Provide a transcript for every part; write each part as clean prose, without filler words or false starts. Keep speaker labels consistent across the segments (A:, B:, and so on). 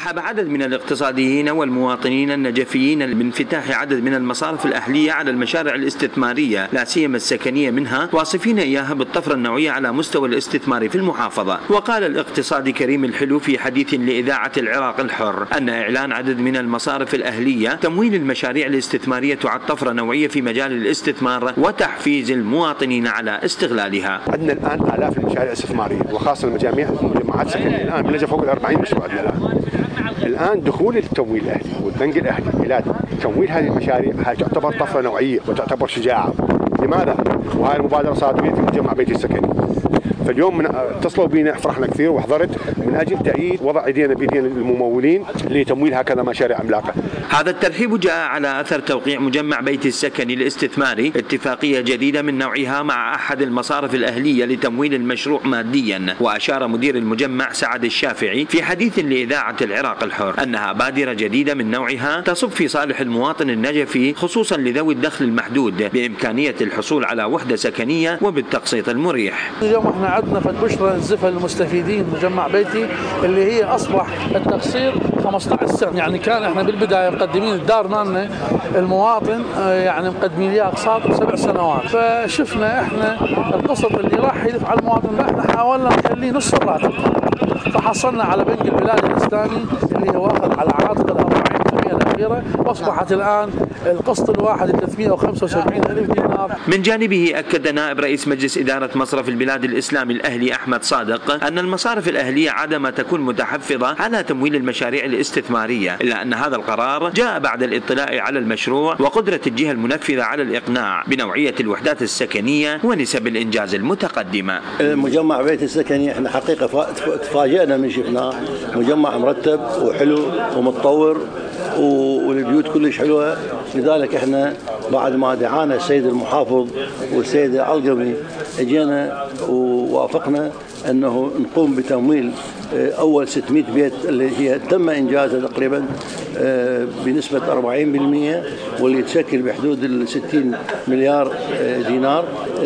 A: رحب عدد من الاقتصاديين والمواطنين النجفيين بانفتاح عدد من المصارف الأهلية على المشاريع الاستثمارية لا سيما السكنية منها، واصفين إياها بالطفرة النوعية على مستوى الاستثمار في المحافظة. وقال الاقتصادي كريم الحلو في حديث لإذاعة العراق الحر أن إعلان عدد من المصارف الأهلية تمويل المشاريع الاستثمارية تعد طفرة نوعية في مجال الاستثمار وتحفيز المواطنين على استغلالها.
B: عندنا الآن آلاف المشاريع الاستثمارية وخاصة المجمعات السكنية، الآن بنجف فوق ال 40 مشروع عندنا الآن دخول التمويل الأهلي والبنك الأهلي إلى تمويل هذه المشاريع هذه تعتبر طفرة نوعية وتعتبر شجاعة. لماذا؟ وهذه المبادرة صارت في مجمع بيتي السكني. فاليوم اتصلوا بينا فرحنا كثير وحضرت من اجل تأييد وضع ايدينا بايدين الممولين لتمويل هكذا مشاريع عملاقه.
A: هذا الترحيب جاء على اثر توقيع مجمع بيتي السكني الاستثماري اتفاقيه جديده من نوعها مع احد المصارف الاهليه لتمويل المشروع ماديا. واشار مدير المجمع سعد الشافعي في حديث لاذاعه العراق الحر انها بادره جديده من نوعها تصب في صالح المواطن النجفي خصوصا لذوي الدخل المحدود بامكانيه الحصول على وحده سكنيه وبالتقسيط المريح.
C: اليوم احنا عندنا بشرى نزفها للمستفيدين مجمع بيتي اللي هي اصبح التقسيط 15 سنه، يعني كان احنا بالبدايه مقدمين الدار مالنا المواطن يعني مقدمين ليه اقساط 7 سنوات، فشفنا احنا القسط اللي راح يدفع المواطن احنا حاولنا نخليه نص الراتب، فحصلنا على بنك البلاد الاسلامي اللي هو اخذ على عاتق ال 40% الاخيره، واصبحت الان القسط الواحد 375,000 دينار.
A: من جانبه اكد نائب رئيس مجلس اداره مصرف البلاد الاسلامي الاهلي احمد صادق ان المصارف الاهليه عادما تكون متحفظه على تمويل المشاريع الاستثماريه، الا ان هذا القرار جاء بعد الاطلاع على المشروع وقدره الجهه المنفذه على الاقناع بنوعيه الوحدات السكنيه ونسب الانجاز المتقدمه.
D: المجمع بيت السكني احنا حقيقه تفاجئنا من شفناه، مجمع مرتب وحلو ومتطور والبيوت كلش حلوه، لذلك احنا بعد ما دعانا السيد المحافظ والسيد العلقمي اجينا ووافقنا انه نقوم بتمويل اول 600 بيت اللي هي تم انجازها تقريبا بنسبه 40%، واللي تشكل بحدود ال 60 مليار دينار،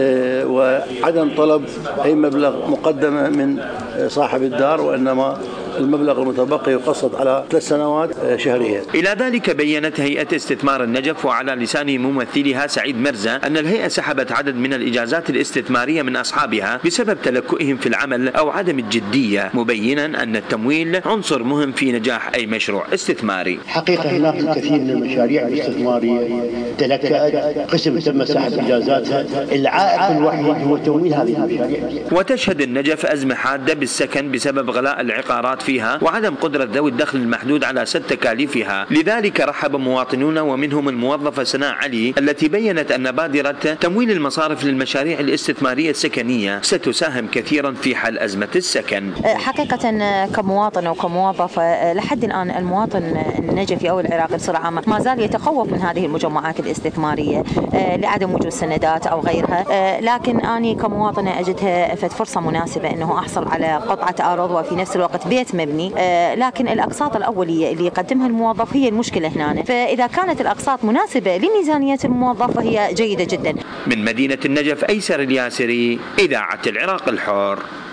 D: وعدم طلب اي مبلغ مقدمه من صاحب الدار، وانما المبلغ المتبقي يقسط على 3 سنوات شهريا.
A: إلى ذلك بيّنت هيئة استثمار النجف وعلى لسان ممثلها سعيد مرزا أن الهيئة سحبت عدد من الإجازات الاستثمارية من أصحابها بسبب تلكؤهم في العمل أو عدم الجدية، مبينا أن التمويل عنصر مهم في نجاح أي مشروع استثماري.
E: حقيقة هناك الكثير من المشاريع الاستثمارية تلكأت، قسم تم سحب إجازاتها، العائق الوحيد هو تمويل هذه المشاريع.
A: وتشهد النجف أزمة حادة بالسكن بسبب غلاء العقارات فيها وعدم قدرة ذوي الدخل المحدود على سد تكاليفها، لذلك رحب مواطنون ومنهم الموظفة سناء علي التي بيّنت أن بادرة تمويل المصارف للمشاريع الاستثمارية السكنية ستساهم كثيرا في حل أزمة السكن.
F: حقيقة كمواطن وكموظف لحد الآن المواطن النجفي أو العراقي بصورة عامة ما زال يتخوف من هذه المجمعات الاستثمارية لعدم وجود سندات أو غيرها، لكن أنا كمواطنة أجدها فرصة مناسبة أنه أحصل على قطعة أرض وفي نفس الوقت بيت مبني، لكن الأقساط الأولية اللي يقدمها الموظف هي المشكلة هنا، فإذا كانت الأقساط مناسبة لميزانية الموظف فهي جيدة جدا.
A: من مدينة النجف أيسر الياسري، إذاعة العراق الحر.